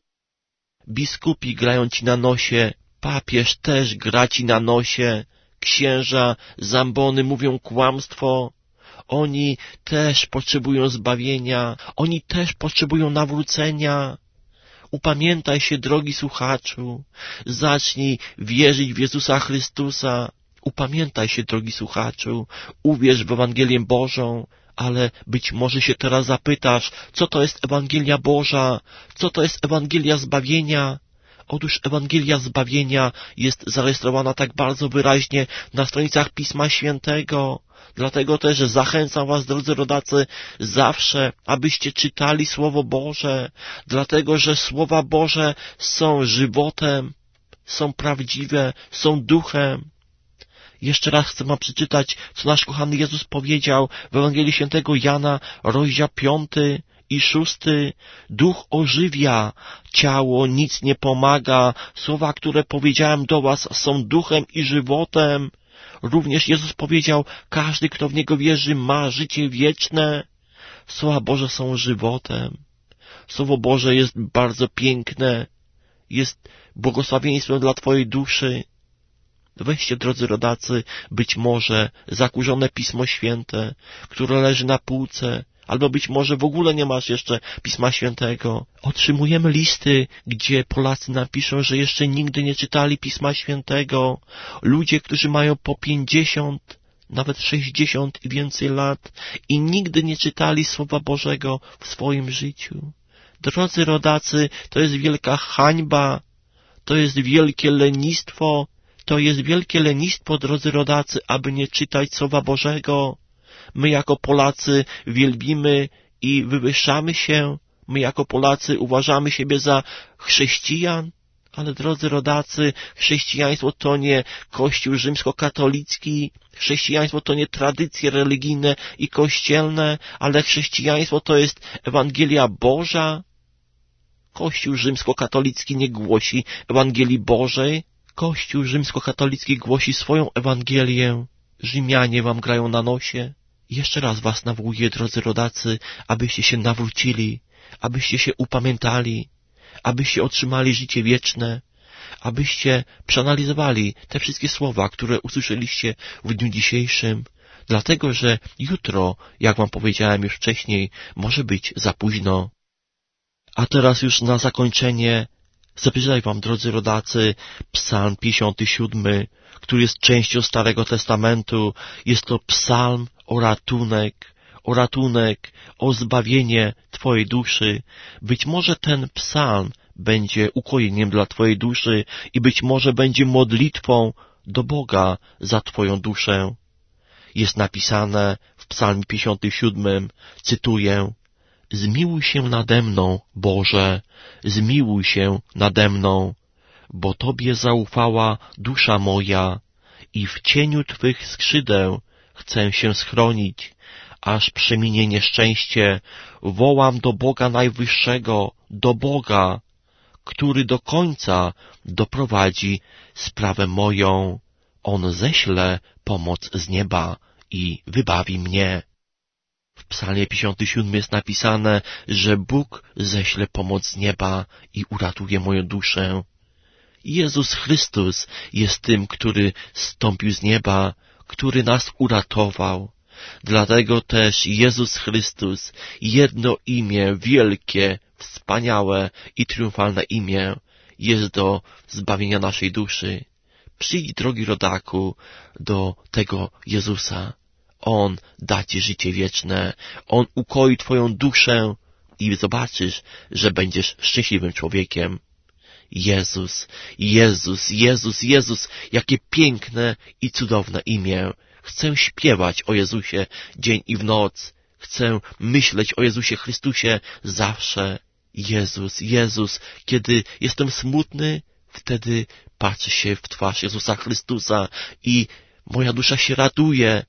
Biskupi grają ci na nosie, papież też gra ci na nosie, księża, zambony mówią kłamstwo. Oni też potrzebują zbawienia, oni też potrzebują nawrócenia. Upamiętaj się, drogi słuchaczu, zacznij wierzyć w Jezusa Chrystusa. Upamiętaj się, drogi słuchaczu, uwierz w Ewangelię Bożą, ale być może się teraz zapytasz, co to jest Ewangelia Boża, co to jest Ewangelia zbawienia. Otóż Ewangelia zbawienia jest zarejestrowana tak bardzo wyraźnie na stronicach Pisma Świętego. Dlatego też zachęcam was, drodzy rodacy, zawsze, abyście czytali Słowo Boże, dlatego że Słowa Boże są żywotem, są prawdziwe, są duchem. Jeszcze raz chcę wam przeczytać, co nasz kochany Jezus powiedział w Ewangelii Świętego Jana, rozdział 5 i 6. Duch ożywia, ciało nic nie pomaga. Słowa, które powiedziałem do was, są duchem i żywotem. Również Jezus powiedział, każdy, kto w Niego wierzy, ma życie wieczne. Słowa Boże są żywotem. Słowo Boże jest bardzo piękne. Jest błogosławieństwem dla twojej duszy. Weźcie, drodzy rodacy, być może zakurzone Pismo Święte, które leży na półce, albo być może w ogóle nie masz jeszcze Pisma Świętego. Otrzymujemy listy, gdzie Polacy nam piszą, że jeszcze nigdy nie czytali Pisma Świętego. Ludzie, którzy mają po 50, nawet 60 i więcej lat i nigdy nie czytali Słowa Bożego w swoim życiu. Drodzy rodacy, to jest wielka hańba, to jest wielkie lenistwo, drodzy rodacy, aby nie czytać Słowa Bożego. My jako Polacy wielbimy i wywyższamy się. My jako Polacy uważamy siebie za chrześcijan. Ale drodzy rodacy, chrześcijaństwo to nie Kościół rzymskokatolicki, chrześcijaństwo to nie tradycje religijne i kościelne, ale chrześcijaństwo to jest Ewangelia Boża. Kościół rzymskokatolicki nie głosi Ewangelii Bożej. Kościół rzymskokatolicki głosi swoją Ewangelię. Rzymianie wam grają na nosie. Jeszcze raz was nawołuję, drodzy rodacy, abyście się nawrócili, abyście się upamiętali, abyście otrzymali życie wieczne, abyście przeanalizowali te wszystkie słowa, które usłyszeliście w dniu dzisiejszym, dlatego że jutro, jak wam powiedziałem już wcześniej, może być za późno. A teraz już na zakończenie zaprzeczytaj wam, drodzy rodacy, Psalm 57, który jest częścią Starego Testamentu. Jest to psalm o ratunek, o zbawienie twojej duszy. Być może ten psalm będzie ukojeniem dla twojej duszy i być może będzie modlitwą do Boga za twoją duszę. Jest napisane w psalmie 57, cytuję: Zmiłuj się nade mną, Boże, zmiłuj się nade mną, bo Tobie zaufała dusza moja i w cieniu Twych skrzydeł chcę się schronić, aż przeminie nieszczęście. Wołam do Boga Najwyższego, do Boga, który do końca doprowadzi sprawę moją. On ześle pomoc z nieba i wybawi mnie. W Psalmie 57 jest napisane, że Bóg ześle pomoc z nieba i uratuje moją duszę. Jezus Chrystus jest tym, który zstąpił z nieba, który nas uratował. Dlatego też Jezus Chrystus, jedno imię wielkie, wspaniałe i triumfalne imię, jest do zbawienia naszej duszy. Przyjdź, drogi rodaku, do tego Jezusa. On da ci życie wieczne. On ukoi twoją duszę i zobaczysz, że będziesz szczęśliwym człowiekiem. Jezus, Jezus, Jezus, Jezus, jakie piękne i cudowne imię. Chcę śpiewać o Jezusie dzień i w noc. Chcę myśleć o Jezusie Chrystusie zawsze. Jezus, Jezus, kiedy jestem smutny, wtedy patrzę się w twarz Jezusa Chrystusa i moja dusza się raduje.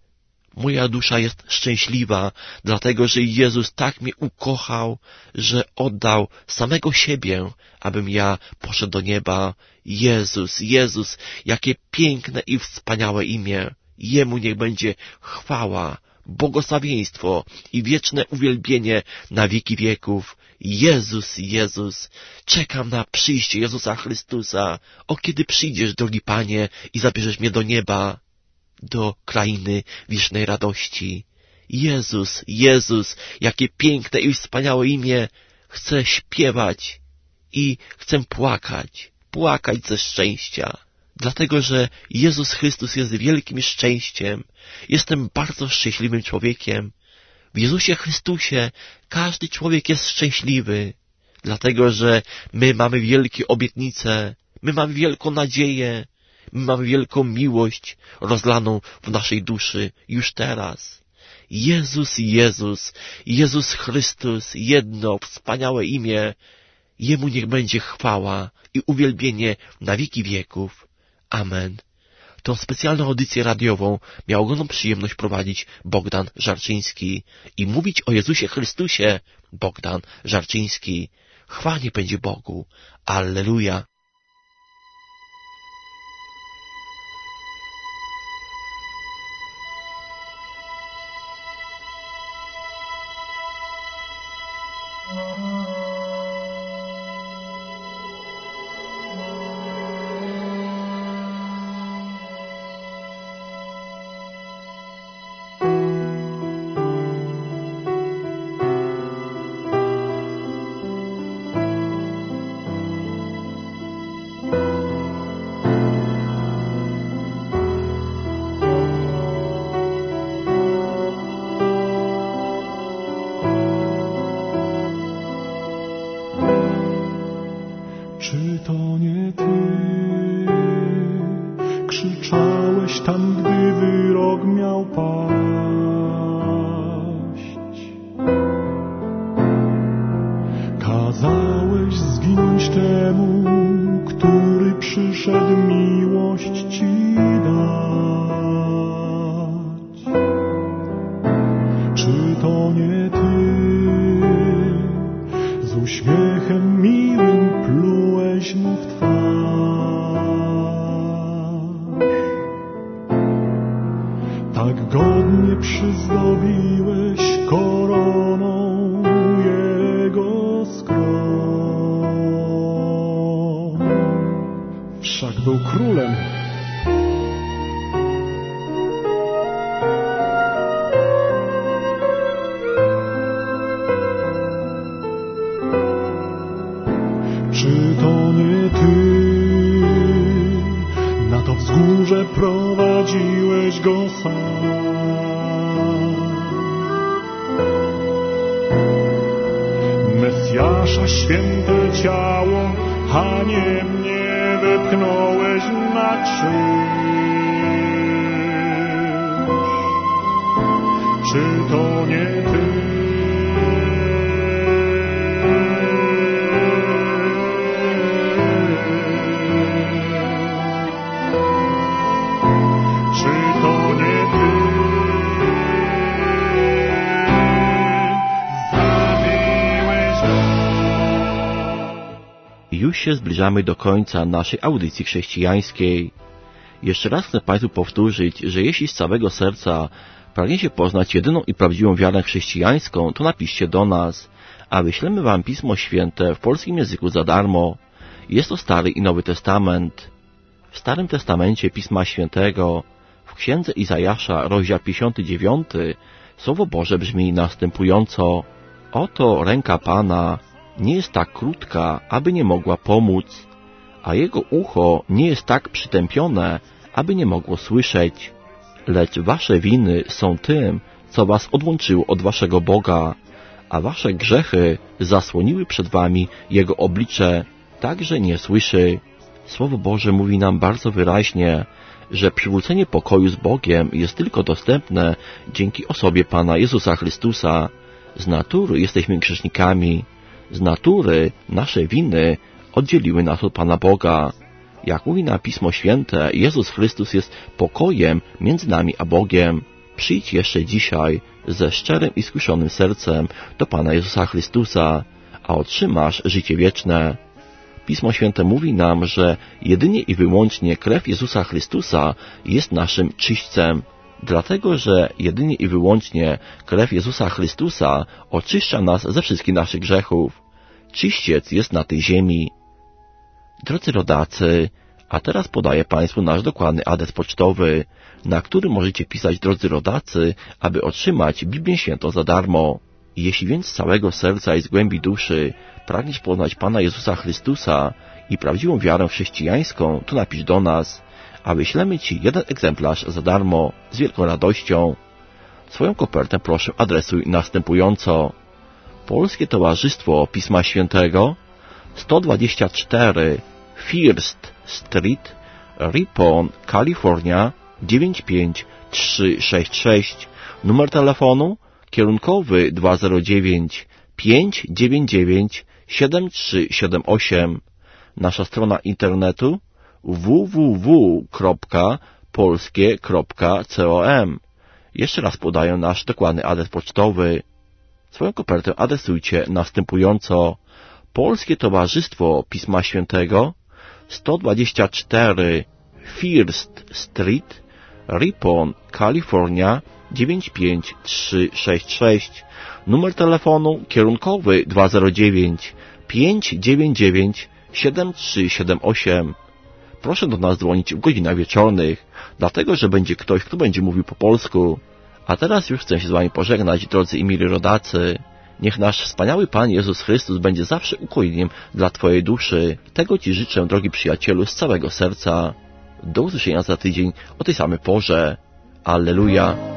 Moja dusza jest szczęśliwa, dlatego że Jezus tak mnie ukochał, że oddał samego siebie, abym ja poszedł do nieba. Jezus, Jezus, jakie piękne i wspaniałe imię. Jemu niech będzie chwała, błogosławieństwo i wieczne uwielbienie na wieki wieków. Jezus, Jezus, czekam na przyjście Jezusa Chrystusa. O, kiedy przyjdziesz, drogi Panie, i zabierzesz mnie do nieba, do krainy wiecznej radości. Jezus, Jezus, jakie piękne i wspaniałe imię. Chcę śpiewać i chcę płakać ze szczęścia. Dlatego, że Jezus Chrystus jest wielkim szczęściem. Jestem bardzo szczęśliwym człowiekiem. W Jezusie Chrystusie każdy człowiek jest szczęśliwy. Dlatego, że my mamy wielkie obietnice, my mamy wielką nadzieję, my mamy wielką miłość rozlaną w naszej duszy już teraz. Jezus, Jezus, Jezus Chrystus, jedno wspaniałe imię. Jemu niech będzie chwała i uwielbienie na wieki wieków. Amen. Tą specjalną audycję radiową miał ogromną przyjemność prowadzić Bogdan Żarczyński i mówić o Jezusie Chrystusie Bogdan Żarczyński. Chwała niech będzie Bogu. Alleluja. Czy to nie Ty krzyczałeś tam, gdy wyrok miał paść? Kazałeś zginąć temu, który przyszedł miłość Ci dać. Czy to nie Ty z uśmiechem miłym plułeś mu w twarz? Tak godnie przyzdobiłeś koroną jego skron. Wszak był królem. Czy to nie Ty na to wzgórze prowadziłeś go sam? Mesjasza święte ciało haniebnie wepchnąłeś na krzyż. Czy to nie Ty Już się zbliżamy do końca naszej audycji chrześcijańskiej. Jeszcze raz chcę Państwu powtórzyć, że jeśli z całego serca pragniecie poznać jedyną i prawdziwą wiarę chrześcijańską, to napiszcie do nas, a wyślemy Wam Pismo Święte w polskim języku za darmo. Jest to Stary i Nowy Testament. W Starym Testamencie Pisma Świętego, w Księdze Izajasza, rozdział 59, Słowo Boże brzmi następująco: Oto ręka Pana nie jest tak krótka, aby nie mogła pomóc, a Jego ucho nie jest tak przytępione, aby nie mogło słyszeć. Lecz wasze winy są tym, co was odłączyło od waszego Boga, a wasze grzechy zasłoniły przed wami Jego oblicze, tak że nie słyszy. Słowo Boże mówi nam bardzo wyraźnie, że przywrócenie pokoju z Bogiem jest tylko dostępne dzięki osobie Pana Jezusa Chrystusa. Z natury jesteśmy grzesznikami. Z natury nasze winy oddzieliły nas od Pana Boga. Jak mówi nam Pismo Święte, Jezus Chrystus jest pokojem między nami a Bogiem. Przyjdź jeszcze dzisiaj ze szczerym i skruszonym sercem do Pana Jezusa Chrystusa, a otrzymasz życie wieczne. Pismo Święte mówi nam, że jedynie i wyłącznie krew Jezusa Chrystusa jest naszym czyśćcem, dlatego że jedynie i wyłącznie krew Jezusa Chrystusa oczyszcza nas ze wszystkich naszych grzechów. Czyściec jest na tej ziemi. Drodzy rodacy, a teraz podaję Państwu nasz dokładny adres pocztowy, na który możecie pisać, drodzy rodacy, aby otrzymać Biblię Świętą za darmo. Jeśli więc z całego serca i z głębi duszy pragniesz poznać Pana Jezusa Chrystusa i prawdziwą wiarę chrześcijańską, to napisz do nas, a wyślemy Ci jeden egzemplarz za darmo, z wielką radością. Swoją kopertę proszę adresuj następująco. Polskie Towarzystwo Pisma Świętego, 124 First Street, Ripon, Kalifornia, 95366. Numer telefonu kierunkowy 209 599 7378. Nasza strona internetu www.polskie.com. Jeszcze raz podaję nasz dokładny adres pocztowy. Swoją kopertę adresujcie następująco. Polskie Towarzystwo Pisma Świętego, 124 First Street, Ripon, Kalifornia, 95366. Numer telefonu kierunkowy 209 599 7378. Proszę do nas dzwonić w godzinach wieczornych, dlatego że będzie ktoś, kto będzie mówił po polsku. A teraz już chcę się z Wami pożegnać, drodzy i mili rodacy. Niech nasz wspaniały Pan Jezus Chrystus będzie zawsze ukojeniem dla Twojej duszy. Tego Ci życzę, drogi przyjacielu, z całego serca. Do usłyszenia za tydzień o tej samej porze. Alleluja.